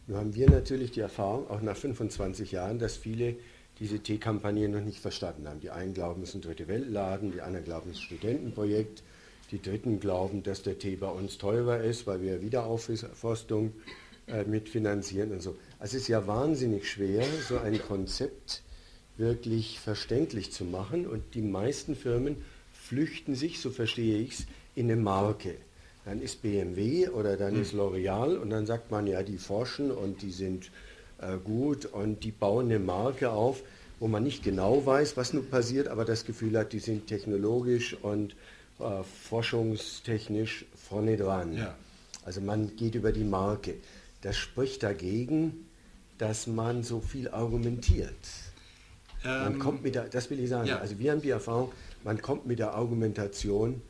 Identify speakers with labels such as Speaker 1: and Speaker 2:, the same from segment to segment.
Speaker 1: Nun haben wir natürlich die Erfahrung, auch nach 25 Jahren, dass viele diese Teekampagne noch nicht verstanden haben. Die einen glauben, es ist ein dritte Weltladen, die anderen glauben, es ist ein Studentenprojekt, die Dritten glauben, dass der Tee bei uns teurer ist, weil wir Wiederaufforstung mitfinanzieren und so. Also es ist ja wahnsinnig schwer, so ein Konzept wirklich verständlich zu machen, und die meisten Firmen flüchten sich, so verstehe ich es, in eine Marke. Dann ist BMW oder dann ist L'Oreal und dann sagt man, ja, die forschen und die sind gut und die bauen eine Marke auf, wo man nicht genau weiß, was nun passiert, aber das Gefühl hat, die sind technologisch und forschungstechnisch vorne dran.
Speaker 2: Ja.
Speaker 1: Also man geht über die Marke. Das spricht dagegen, dass man so viel argumentiert. Man kommt mit der, das will ich sagen,
Speaker 2: ja.
Speaker 1: also wir haben die Erfahrung, man kommt mit der Argumentation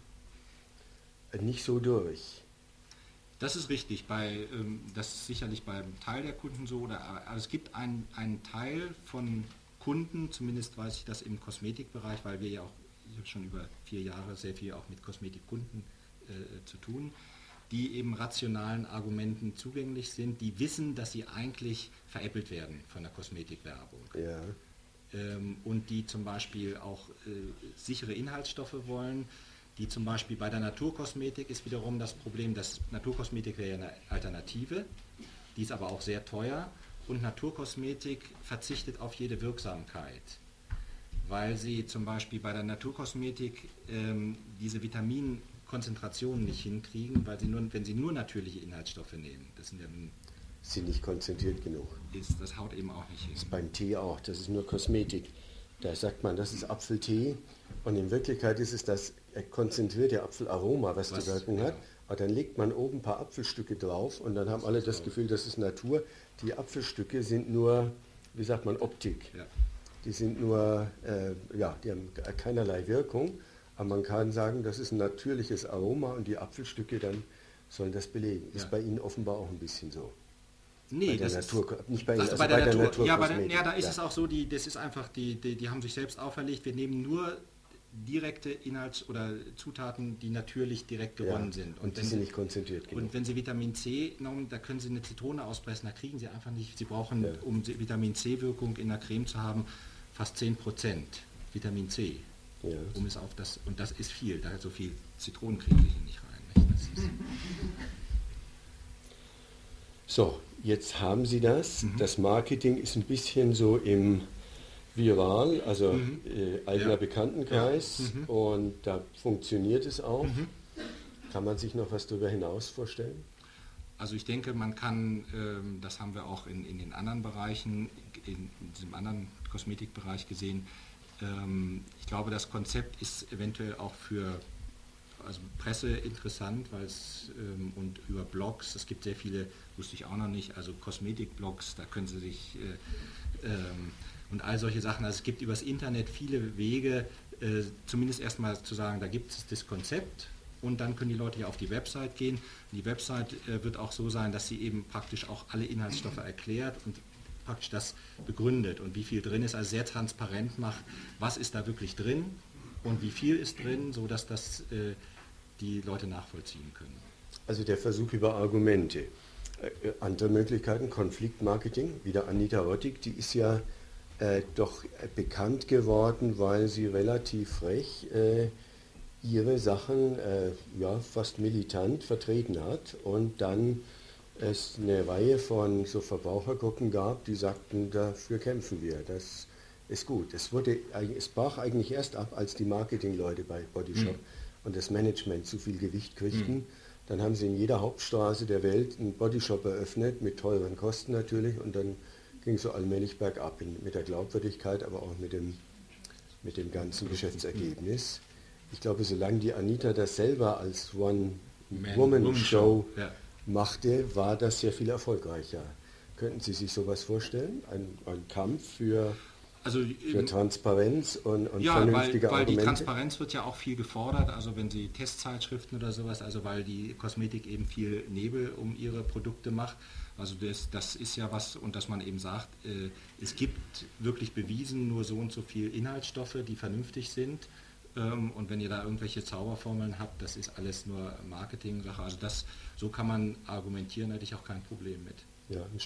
Speaker 1: nicht so durch.
Speaker 2: Das ist richtig. Das ist sicherlich beim Teil der Kunden so. Aber es gibt einen Teil von Kunden, zumindest weiß ich das im Kosmetikbereich, weil wir ja auch, ich habe schon über 4 Jahre sehr viel auch mit Kosmetikkunden zu tun, die eben rationalen Argumenten zugänglich sind, die wissen, dass sie eigentlich veräppelt werden von der Kosmetikwerbung.
Speaker 1: Ja.
Speaker 2: Und die zum Beispiel auch sichere Inhaltsstoffe wollen. Die zum Beispiel bei der Naturkosmetik ist wiederum das Problem, dass Naturkosmetik wäre ja eine Alternative, die ist aber auch sehr teuer, und Naturkosmetik verzichtet auf jede Wirksamkeit, weil sie zum Beispiel bei der Naturkosmetik diese Vitaminkonzentrationen nicht hinkriegen, weil wenn sie nur natürliche Inhaltsstoffe nehmen, das
Speaker 1: sind nicht konzentriert genug.
Speaker 2: Das haut eben auch nicht hin.
Speaker 1: Das ist beim Tee auch, das ist nur Kosmetik. Da sagt man, das ist Apfeltee, und in Wirklichkeit ist es das konzentrierte Apfelaroma, was die Wirkung hat. Aber dann legt man oben ein paar Apfelstücke drauf und dann haben alle das Gefühl, das ist Natur. Die Apfelstücke sind nur, wie sagt man, Optik.
Speaker 2: Ja.
Speaker 1: Die sind nur, die haben keinerlei Wirkung, aber man kann sagen, das ist ein natürliches Aroma, und die Apfelstücke dann sollen das belegen.
Speaker 2: Ja.
Speaker 1: Ist bei Ihnen offenbar auch ein bisschen so.
Speaker 2: Nee,
Speaker 1: bei der Natur, nicht bei Ihnen, also
Speaker 2: bei der Natur. Ja,
Speaker 1: Naturkosmetik.
Speaker 2: Da ist es auch so, das ist einfach, die haben sich selbst auferlegt, wir nehmen nur direkte oder Zutaten, die natürlich direkt gewonnen sind.
Speaker 1: Und die sind nicht konzentriert genug.
Speaker 2: Und wenn Sie Vitamin C nehmen, da können Sie eine Zitrone auspressen, da kriegen Sie einfach nicht. Sie brauchen, um Vitamin C-Wirkung in der Creme zu haben, fast 10% Vitamin C.
Speaker 1: Ja.
Speaker 2: Und das ist viel, so viel Zitronen kriegen Sie hier nicht rein. Nicht?
Speaker 1: So, jetzt haben Sie das. Das Marketing ist ein bisschen so im Viral, also eigener Bekanntenkreis, und da funktioniert es auch. Kann man sich noch was darüber hinaus vorstellen?
Speaker 2: Also ich denke, man kann, das haben wir auch in den anderen Bereichen, in diesem anderen Kosmetikbereich gesehen, ich glaube, das Konzept ist eventuell auch für Presse interessant, weil es und über Blogs, es gibt sehr viele, wusste ich auch noch nicht, also Kosmetikblogs, da können Sie sich und all solche Sachen, also es gibt übers Internet viele Wege, zumindest erstmal zu sagen, da gibt es das Konzept, und dann können die Leute ja auf die Website gehen. Die Website wird auch so sein, dass sie eben praktisch auch alle Inhaltsstoffe erklärt und praktisch das begründet und wie viel drin ist, also sehr transparent macht, was ist da wirklich drin und wie viel ist drin, sodass das die Leute nachvollziehen können.
Speaker 1: Also der Versuch über Argumente. Andere Möglichkeiten, Konfliktmarketing, wieder Anita Rottig, die ist ja doch bekannt geworden, weil sie relativ frech ihre Sachen fast militant vertreten hat, und dann es eine Reihe von so Verbrauchergruppen gab, die sagten, dafür kämpfen wir, das ist gut. Es brach eigentlich erst ab, als die Marketingleute bei Body Shop und das Management zu viel Gewicht kriegten. Dann haben sie in jeder Hauptstraße der Welt einen Body Shop eröffnet, mit teuren Kosten natürlich, und dann ging es so allmählich bergab mit der Glaubwürdigkeit, aber auch mit dem ganzen Geschäftsergebnis. Ich glaube, solange die Anita das selber als One-Woman-Show machte, war das sehr viel erfolgreicher. Könnten Sie sich sowas vorstellen? Ein Kampf für Transparenz und vernünftige Argumente?
Speaker 2: Weil die Transparenz wird ja auch viel gefordert, also wenn Sie Testzeitschriften oder sowas, also weil die Kosmetik eben viel Nebel um ihre Produkte macht, also das ist ja was, und dass man eben sagt, es gibt wirklich bewiesen nur so und so viel Inhaltsstoffe, die vernünftig sind, und wenn ihr da irgendwelche Zauberformeln habt, das ist alles nur Marketing-Sache, also so kann man argumentieren, da hätte ich auch kein Problem mit.
Speaker 1: Ja,